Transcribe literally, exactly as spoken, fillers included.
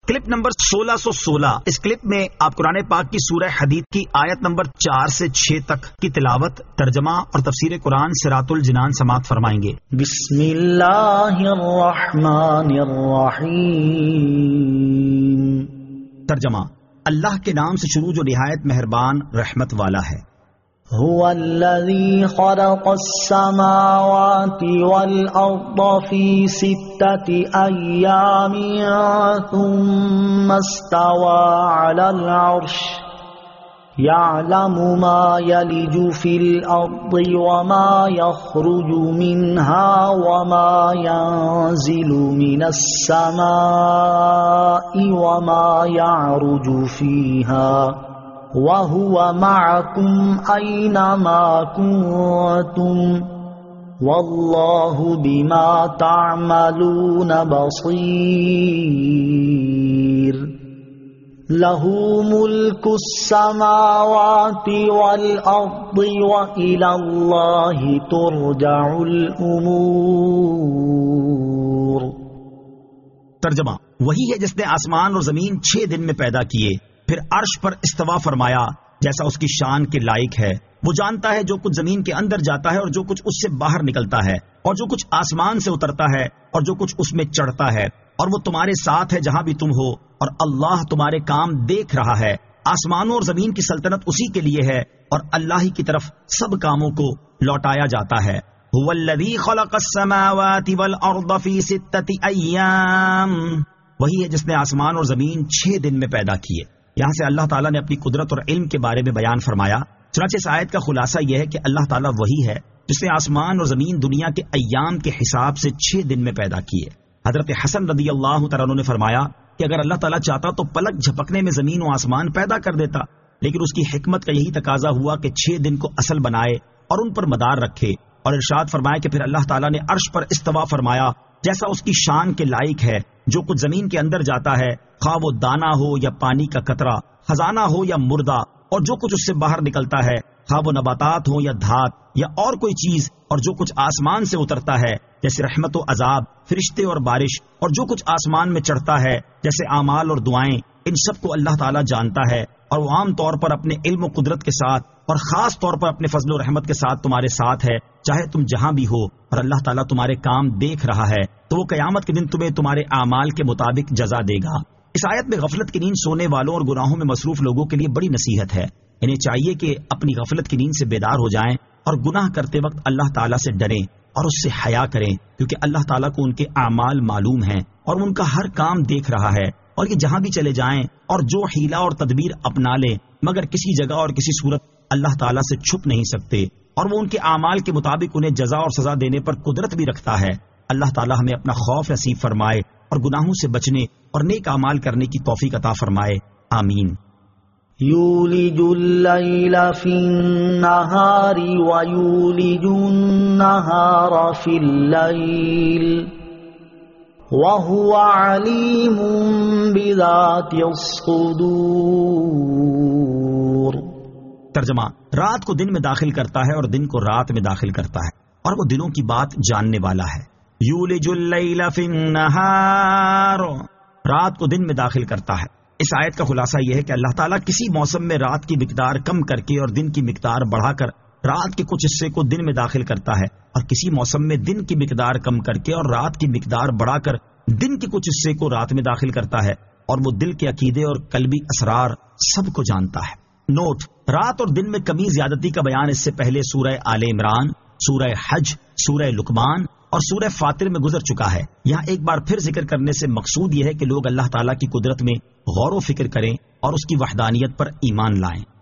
Clip number سولہ سو سولہ. اس clip میں آپ قرآن پاک کی سورہ حدید کی آیت نمبر چار سے چھ تک کی تلاوت، ترجمہ اور تفسیر قرآن صراط الجنان سماعت فرمائیں گے. بسم اللہ الرحمن الرحیم. ترجمہ: اللہ کے نام سے شروع جو نہایت مہربان رحمت والا ہے. هو الذي خلق السماوات والأرض في ستة أيام ثم استوى على العرش يعلم ما يلج في الأرض وما يخرج منها وما ينزل من السماء وما يعرج فيها وَهُوَ مَعَكُمْ أَيْنَمَا كُنتُمْ وَاللَّهُ بِمَا تَعْمَلُونَ بَصِيرٌ. لَهُ مُلْكُ السَّمَاوَاتِ وَالْأَرْضِ وَإِلَى اللَّهِ تُرْجَعُ الْأُمُورُ. ترجمہ: وہی ہے جس نے آسمان اور زمین چھ دن میں پیدا کیے، پھر عرش پر استوا فرمایا جیسا اس کی شان کے لائق ہے. وہ جانتا ہے جو کچھ زمین کے اندر جاتا ہے اور جو کچھ اس سے باہر نکلتا ہے، اور جو کچھ آسمان سے اترتا ہے اور جو کچھ اس میں چڑھتا ہے، اور وہ تمہارے ساتھ ہے جہاں بھی تم ہو، اور اللہ تمہارے کام دیکھ رہا ہے. آسمانوں اور زمین کی سلطنت اسی کے لیے ہے اور اللہ ہی کی طرف سب کاموں کو لوٹایا جاتا ہے. هو الذی خلق السماوات والارض فی ستۃ ایام. وہی ہے جس نے آسمان اور زمین چھ دن میں پیدا کیے. یہاں سے اللہ تعالیٰ نے اپنی قدرت اور علم کے بارے میں بیان فرمایا. چنانچہ اس آیت کا خلاصہ یہ ہے کہ اللہ تعالیٰ وہی ہے جس نے آسمان اور زمین دنیا کے ایام کے حساب سے چھ دن میں پیدا کیے. حضرت حسن رضی اللہ تعالیٰ عنہ نے فرمایا کہ اگر اللہ تعالیٰ چاہتا تو پلک جھپکنے میں زمین و آسمان پیدا کر دیتا، لیکن اس کی حکمت کا یہی تقاضا ہوا کہ چھ دن کو اصل بنائے اور ان پر مدار رکھے. اور ارشاد فرمایا کہ پھر اللہ تعالیٰ نے عرش پر استوا فرمایا جیسا اس کی شان کے لائق ہے. جو کچھ زمین کے اندر جاتا ہے، خواہ وہ دانہ ہو یا پانی کا قطرہ، خزانہ ہو یا مردہ، اور جو کچھ اس سے باہر نکلتا ہے، خواہ وہ نباتات ہو یا دھات یا اور کوئی چیز، اور جو کچھ آسمان سے اترتا ہے جیسے رحمت و عذاب، فرشتے اور بارش، اور جو کچھ آسمان میں چڑھتا ہے جیسے اعمال اور دعائیں، ان سب کو اللہ تعالیٰ جانتا ہے. اور وہ عام طور پر اپنے علم و قدرت کے ساتھ اور خاص طور پر اپنے فضل و رحمت کے ساتھ تمہارے ساتھ ہے چاہے تم جہاں بھی ہو. اور اللہ تعالیٰ تمہارے کام دیکھ رہا ہے تو وہ قیامت کے دن تمہیں تمہارے اعمال کے مطابق جزا دے گا. اس آیت میں غفلت کی نیند سونے والوں اور گناہوں میں مصروف لوگوں کے لیے بڑی نصیحت ہے. انہیں چاہیے کہ اپنی غفلت کی نیند سے بیدار ہو جائیں اور گناہ کرتے وقت اللہ تعالیٰ سے ڈریں اور اس سے حیا کریں، کیونکہ اللہ تعالیٰ کو ان کے اعمال معلوم ہیں اور ان کا ہر کام دیکھ رہا ہے. اور یہ جہاں بھی چلے جائیں اور جو حیلہ اور تدبیر اپنا لیں، مگر کسی جگہ اور کسی صورت اللہ تعالیٰ سے چھپ نہیں سکتے، اور وہ ان کے اعمال کے مطابق انہیں جزا اور سزا دینے پر قدرت بھی رکھتا ہے. اللہ تعالیٰ ہمیں اپنا خوف نصیب فرمائے اور گناہوں سے بچنے اور نیک اعمال کرنے کی توفیق عطا فرمائے. آمین. یولج اللیل فی النہار ویولج النہار فی اللیل وَهُوَ عَلِيمٌ بِذَاتِ الصُّدُورِ. ترجمہ: رات کو دن میں داخل کرتا ہے اور دن کو رات میں داخل کرتا ہے، اور وہ دلوں کی بات جاننے والا ہے. یولج اللیل فی النہار، رات کو دن میں داخل کرتا ہے. اس آیت کا خلاصہ یہ ہے کہ اللہ تعالیٰ کسی موسم میں رات کی مقدار کم کر کے اور دن کی مقدار بڑھا کر رات کے کچھ حصے کو دن میں داخل کرتا ہے، اور کسی موسم میں دن کی مقدار کم کر کے اور رات کی مقدار بڑھا کر دن کے کچھ حصے کو رات میں داخل کرتا ہے. اور وہ دل کے عقیدے اور قلبی اسرار سب کو جانتا ہے. نوٹ: رات اور دن میں کمی زیادتی کا بیان اس سے پہلے سورہ آل عمران، سورہ حج، سورہ لقمان اور سورہ فاطر میں گزر چکا ہے. یہاں ایک بار پھر ذکر کرنے سے مقصود یہ ہے کہ لوگ اللہ تعالیٰ کی قدرت میں غور و فکر کریں اور اس کی وحدانیت پر ایمان لائیں.